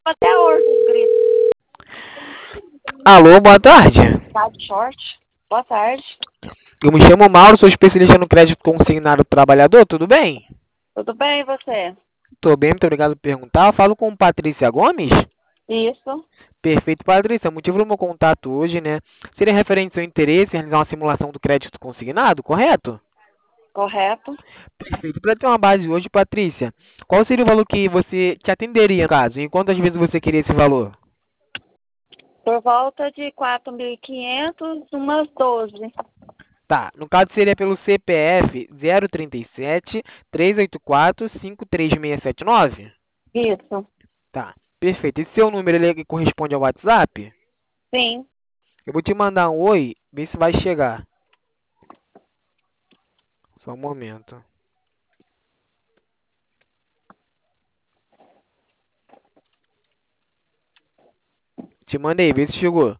Até hoje os gritos. Alô, boa tarde. Tá de short. Boa tarde. Eu me chamo Mauro, sou especialista no crédito consignado do trabalhador, tudo bem? Tudo bem, e você? Tô bem, muito obrigado por perguntar. Eu falo com Patrícia Gomes? Isso, Perfeito, Patrícia. O motivo do meu contato hoje, né? Seria referente ao seu interesse em realizar uma simulação do crédito consignado, correto? correto. Perfeito. Para ter uma base hoje, Patrícia, qual seria o valor que você te atenderia no caso? E quantas vezes você queria esse valor? Por volta de 4.500, umas 12. Tá, no caso seria pelo CPF 037 384 53679? Isso. Tá, perfeito. Esse seu número ele corresponde ao WhatsApp? Sim. Eu vou te mandar um oi, ver se vai chegar. Só um momento. Te mandei, vê se chegou.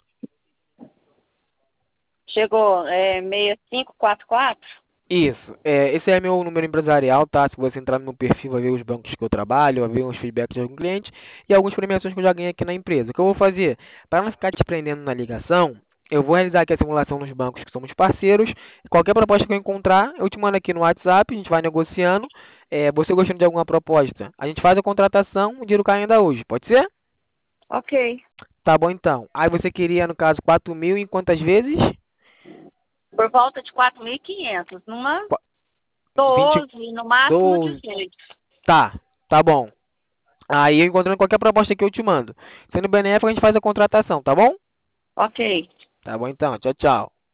Chegou 6544? Isso, esse é meu número empresarial, tá? Se você entrar no meu perfil, vai ver os bancos que eu trabalho, vai ver uns feedbacks de algum cliente e algumas premiações que eu já ganhei aqui na empresa. O que eu vou fazer? Para não ficar te prendendo na ligação, eu vou realizar aqui a simulação nos bancos que somos parceiros. Qualquer proposta que eu encontrar, eu te mando aqui no WhatsApp, a gente vai negociando. Você gostando de alguma proposta, a gente faz a contratação, o dinheiro cai ainda hoje, pode ser? Ok. Tá bom então. Aí você queria, no caso, 4.000 em quantas vezes? Por volta de 4.500, numa Qu- 20, 12, no máximo 12. 18. Tá bom. Aí eu encontrando qualquer proposta que eu te mando. Sendo benéfico, a gente faz a contratação, tá bom? Ok. Tá bom então. Tchau, tchau.